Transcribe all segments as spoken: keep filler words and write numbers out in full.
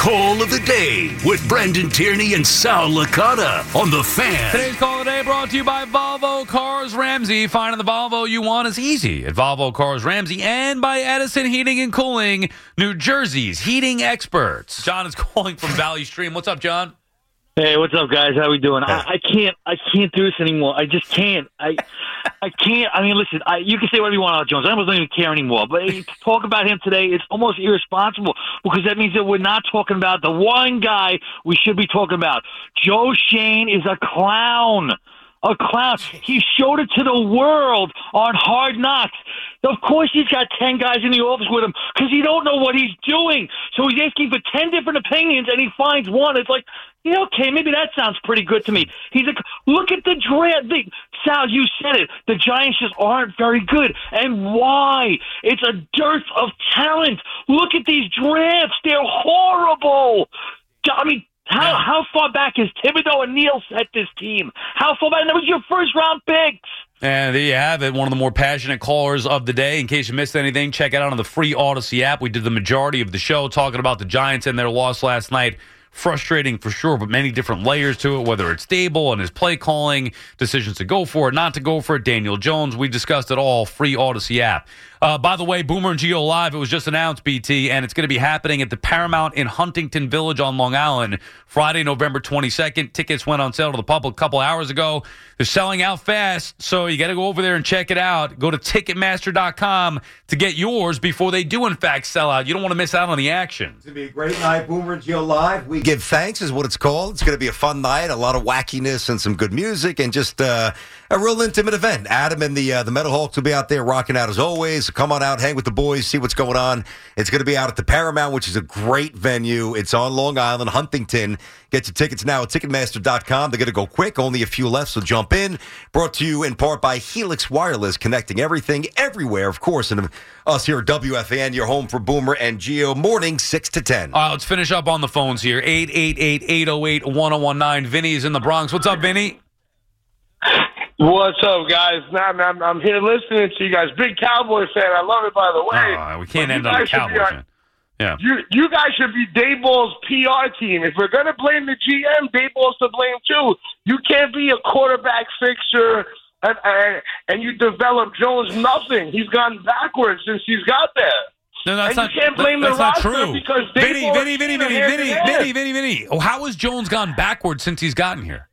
Call of the Day with Brendan Tierney and Sal Licata on The Fan. Today's Call of the Day brought to you by Volvo Cars Ramsey. Finding the Volvo you want is easy at Volvo Cars Ramsey, and by Edison Heating and Cooling, New Jersey's heating experts. John is calling from Valley Stream. What's up, John? Hey, what's up, guys? How we doing? I, I can't, I can't do this anymore. I just can't. I, I can't. I mean, listen. I, you can say whatever you want about Jones. I almost don't even care anymore. But to talk about him today, it's almost irresponsible because that means that we're not talking about the one guy we should be talking about. Joe Schoen is a clown. A clown. He showed it to the world on Hard Knocks. Of course he's got ten guys in the office with him because he don't know what he's doing. So he's asking for ten different opinions, and he finds one. It's like, yeah, okay, maybe that sounds pretty good to me. He's like, look at the draft. The, Sal, you said it. The Giants just aren't very good. And why? It's a dearth of talent. Look at these drafts. They're horrible. I mean, How how far back has Thibodeau and Neal set this team? How far back? And that was your first round picks. And there you have it. One of the more passionate callers of the day. In case you missed anything, check it out on the free Odyssey app. We did the majority of the show talking about the Giants and their loss last night. Frustrating for sure, but many different layers to it, whether it's Dable and his play calling, decisions to go for it, not to go for it, Daniel Jones. We discussed it all, free Odyssey app. Uh, by the way, Boomer and Gio Live, it was just announced, B T, and it's going to be happening at the Paramount in Huntington Village on Long Island, Friday, November twenty-second. Tickets went on sale to the public a couple hours ago. They're selling out fast, so you got to go over there and check it out. Go to Ticketmaster dot com to get yours before they do, in fact, sell out. You don't want to miss out on the action. It's going to be a great night, Boomer and Gio Live. We give thanks is what it's called. It's going to be a fun night, a lot of wackiness and some good music, and just uh, a real intimate event. Adam and the uh, the Metal Hawks will be out there rocking out as always. Come on out, hang with the boys, see what's going on. It's going to be out at the Paramount, which is a great venue. It's on Long Island, Huntington. Get your tickets now at Ticketmaster dot com. They're going to go quick. Only a few left, so jump in. Brought to you in part by Helix Wireless, connecting everything, everywhere, of course. And us here at W F A N, your home for Boomer and Gio, morning six to ten. All right, let's finish up on the phones here. eight eight eight, eight oh eight, one oh one nine. Vinny is in the Bronx. What's up, Vinny? What's up, guys? I'm, I'm, I'm here listening to you guys. Big Cowboy fan. I love it, by the way. Oh, we can't But end you on a guys should Cowboy be on- fan. Yeah. You you guys should be Daboll's P R team. If we're going to blame the G M, Daboll's to blame too. You can't be a quarterback fixer and, and, and you develop Jones nothing. He's gone backwards since he's got there. No, that's and not, you can't blame that's the not roster true. because Vinny, Daboll Vinny, Vinny, Vinny, hand Vinny, in hand. Vinny, Vinny, Vinny. Oh, how has Jones gone backwards since he's gotten here?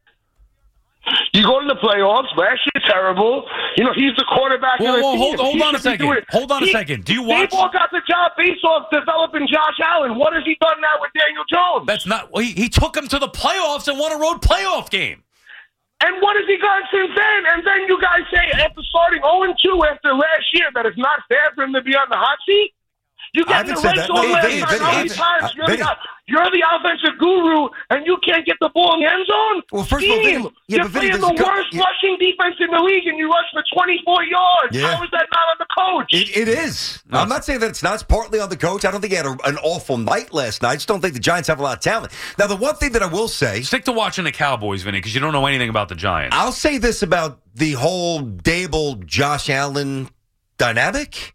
You go to the playoffs. Last year, terrible. You know, he's the quarterback Whoa, of the whoa, team. hold, hold He on a should be second. doing it. Hold on a He- second. Do you watch? Daboll got the job based off developing Josh Allen. What has he done now with Daniel Jones? That's not. Well, he, he took him to the playoffs and won a road playoff game. And what has he done since then? And then you guys say after starting oh and two after last year that it's not fair for him to be on the hot seat? You I get haven't the said red that. zone Hey, last Vinny, time. Vinny, How many Vinny, times? uh, You're, Vinny. the, you're the offensive guru, and you can't get the ball in the end zone? Well, first of all, Scheme. Vinny- yeah, You're but Vinny, playing there's the a cou- worst yeah. rushing defense in the league, and you rush for twenty-four yards. Yeah. How is that not on the coach? It, it is. I'm not saying that it's not. It's partly on the coach. I don't think he had a, an awful night last night. I just don't think the Giants have a lot of talent. Now, the one thing that I will say, Stick to watching the Cowboys, Vinny, because you don't know anything about the Giants. I'll say this about the whole Dable, Josh Allen dynamic.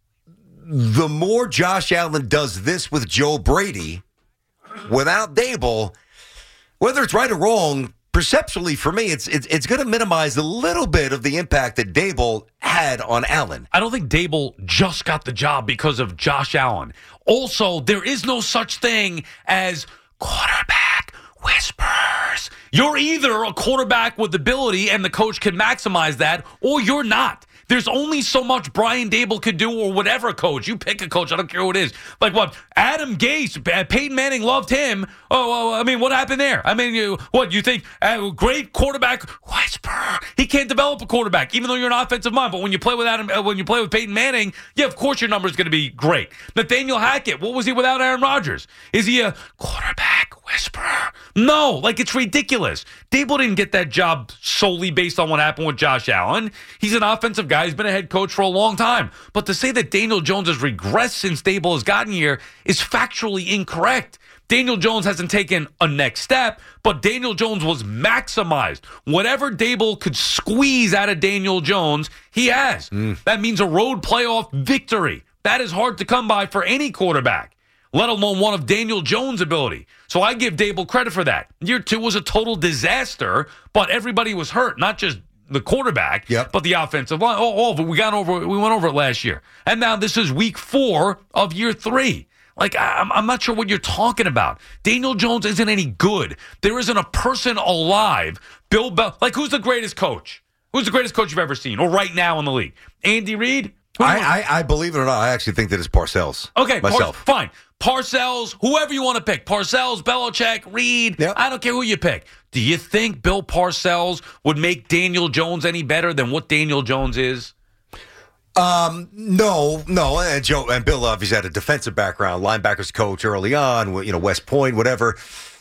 The more Josh Allen does this with Joe Brady, without Dable, whether it's right or wrong, perceptually for me, it's it's, it's going to minimize a little bit of the impact that Dable had on Allen. I don't think Dable just got the job because of Josh Allen. Also, there is no such thing as quarterback whispers. You're either a quarterback with ability and the coach can maximize that, or you're not. There's only so much Brian Dable could do, or whatever coach. You pick a coach. I don't care who it is. Like what? Adam Gase, Peyton Manning loved him. Oh, well, I mean, what happened there? I mean, you, what, you think, uh, great quarterback, whisper. He can't develop a quarterback, even though you're an offensive mind. But when you play with Adam, uh, when you play with Peyton Manning, yeah, of course your number is going to be great. Nathaniel Hackett, what was he without Aaron Rodgers? Is he a quarterback whisperer? No, like it's ridiculous. Dable didn't get that job solely based on what happened with Josh Allen. He's an offensive guy. He's been a head coach for a long time. But to say that Daniel Jones has regressed since Dable has gotten here is factually incorrect. Daniel Jones hasn't taken a next step, but Daniel Jones was maximized. Whatever Dable could squeeze out of Daniel Jones, he has. Mm. That means a road playoff victory. That is hard to come by for any quarterback. let alone one of Daniel Jones' ability. So I give Dable credit for that. Year two was a total disaster, but everybody was hurt, not just the quarterback, yep. but the offensive line. Oh, all of it. We got over. We went over it last year, and now this is week four of year three. Like, I'm, I'm not sure what you're talking about. Daniel Jones isn't any good. There isn't a person alive. Bill Bel- like, who's the greatest coach? Who's the greatest coach you've ever seen, or right now in the league? Andy Reid? I, I, I believe it or not, I actually think that it's Parcells. Okay, myself. Par- fine. Parcells, whoever you want to pick. Parcells, Belichick, Reid. Yep. I don't care who you pick. Do you think Bill Parcells would make Daniel Jones any better than what Daniel Jones is? Um, no, no. And Joe and Bill obviously had a defensive background, linebackers coach early on, you know, West Point, whatever.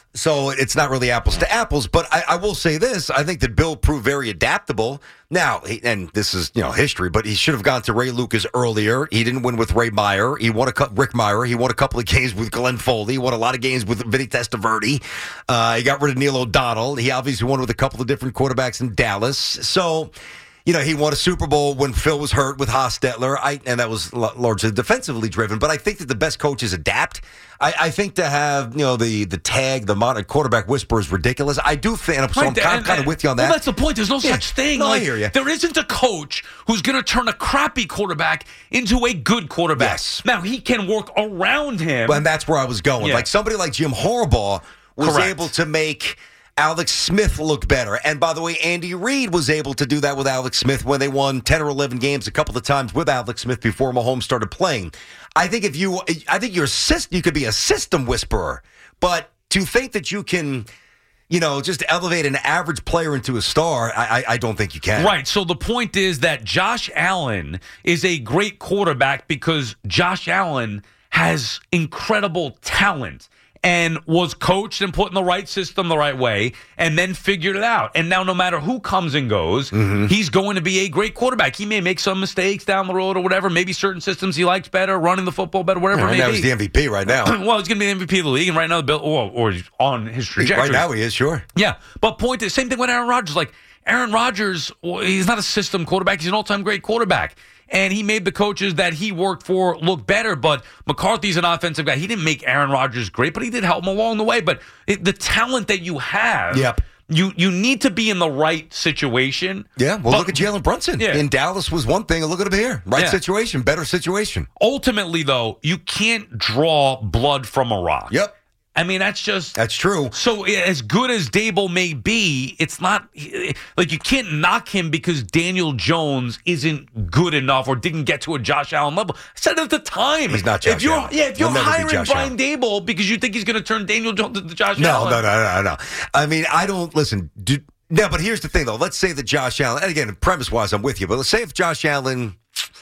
So it's not really apples to apples, but I, I will say this. I think that Bill proved very adaptable. Now, he, and this is, you know, history, but he should have gone to Ray Lucas earlier. He didn't win with Ray Meyer. He won a Rick Meyer. He won a couple of games with Glenn Foley. He won a lot of games with Vinny Testaverde. Uh, he got rid of Neil O'Donnell. He obviously won with a couple of different quarterbacks in Dallas. So, you know, he won a Super Bowl when Phil was hurt with Hostetler, I, and that was largely defensively driven. But I think that the best coaches adapt. I, I think to have, you know, the the tag, the modern quarterback whisperer is ridiculous. I do think, so I'm Right, kind, and- kind of with you on that. Well, that's the point. There's no Yeah. such thing. No, I like, hear ya. There isn't a coach who's going to turn a crappy quarterback into a good quarterback. Yes. Now, he can work around him. And that's where I was going. Yeah. Like somebody like Jim Harbaugh was Correct. able to make Alex Smith look better. And by the way, Andy Reid was able to do that with Alex Smith when they won ten or eleven games a couple of times with Alex Smith before Mahomes started playing. I think if you, I think you're syst- you could be a system whisperer, but to think that you can, you know, just elevate an average player into a star, I, I, I don't think you can. Right. So the point is that Josh Allen is a great quarterback because Josh Allen has incredible talent and was coached and put in the right system the right way and then figured it out. And now no matter who comes and goes, mm-hmm. he's going to be a great quarterback. He may make some mistakes down the road or whatever, maybe certain systems he likes better, running the football better, whatever Yeah, it may now be. he's the M V P right now. Well, he's going to be the M V P of the league, and right now the Bill, or, or he's on his trajectory. Right now he is, sure. Yeah, but point is, same thing with Aaron Rodgers. Like, Aaron Rodgers, well, he's not a system quarterback. He's an all-time great quarterback. And he made the coaches that he worked for look better. But McCarthy's an offensive guy. He didn't make Aaron Rodgers great, but he did help him along the way. But it, the talent that you have, Yep. you you need to be in the right situation. Yeah, well, But look at Jalen Brunson. Yeah. In Dallas was one thing, and look at him here. Right Yeah. situation, better situation. Ultimately, though, you can't draw blood from a rock. Yep. I mean, that's just... That's true. So as good as Dable may be, it's not like you can't knock him because Daniel Jones isn't good enough or didn't get to a Josh Allen level. I said it at the time. He's not Josh if you're, Allen. Yeah, if you're He'll never be hiring Josh Brian Allen. Dable because you think he's going to turn Daniel Jones into Josh No, Allen. no, no, no, no. I mean, I don't listen. Do, no, but here's the thing, though. Let's say that Josh Allen, and again, premise-wise, I'm with you, but let's say if Josh Allen,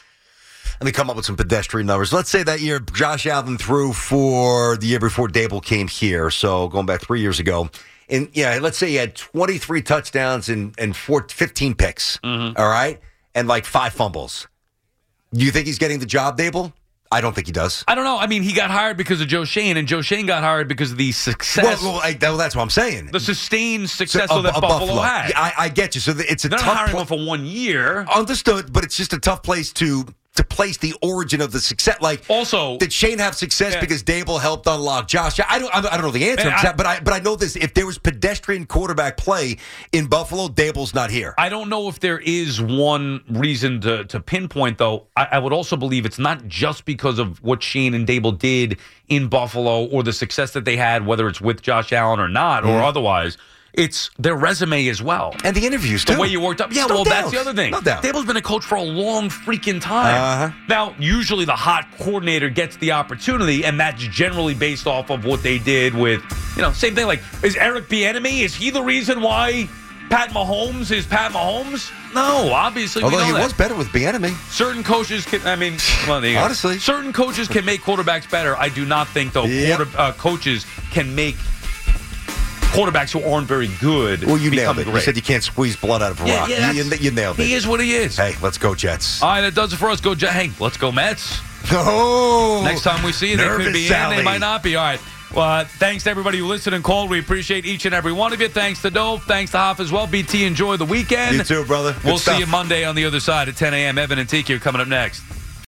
let me come up with some pedestrian numbers. Let's say that year Josh Allen threw for the year before Dable came here, so going back three years ago. And yeah, let's say he had twenty-three touchdowns and, and four, fifteen picks, Mm-hmm. all right, and like five fumbles. Do you think he's getting the job, Dable? I don't think he does. I don't know. I mean, he got hired because of Joe Shane, and Joe Shane got hired because of the success, Well, well, I, well that's what I'm saying. the sustained So, success uh, that uh, Buffalo, had. Yeah, I, I get you. So the, it's a They're not tough hiring pla- him for one year. Understood, but it's just a tough place to to place the origin of the success. Like, Also, did Shane have success Yeah. because Dable helped unlock Josh? I don't. I don't know the answer, Man, to that, I- but I but I know this. If there was pedestrian quarterback play in Buffalo, Dable's not here. I don't know if there is one reason to, to pinpoint, though. I, I would also believe it's not just because of what Shane and Dable did in Buffalo or the success that they had, whether it's with Josh Allen or not or otherwise. It's their resume as well. And the interviews too. The way you worked up. Yeah, No well, doubt. that's the other thing. No doubt. Dable's been a coach for a long freaking time. Uh-huh. Now, usually the hot coordinator gets the opportunity, and that's generally based off of what they did with, you know, same thing. Like, is Eric Bieniemy, is he the reason why Pat Mahomes is Pat Mahomes? No, obviously we Although know he that. was better with Bieniemy. Certain coaches can, I mean, well, there you go. Honestly. Certain coaches can make quarterbacks better. I do not think, though, Yep. quarter, uh, coaches can make quarterbacks who aren't very good Well, you become nailed it. great. You said you can't squeeze blood out of a Yeah, rock. yeah, you, that's- you, you nailed it. He is what he is. Hey, let's go Jets. All right, that does it for us. Go, Jet. Hey, let's go, Mets. Oh, Next time we see you, they could nervous be in, Sally. they might not be. All right. Well, uh, thanks to everybody who listened and called. We appreciate each and every one of you. Thanks to Dove. Thanks to Hoff as well. B T, enjoy the weekend. You too, brother. Good We'll stuff. see you Monday on the other side at ten a.m. Evan and Tiki are coming up next.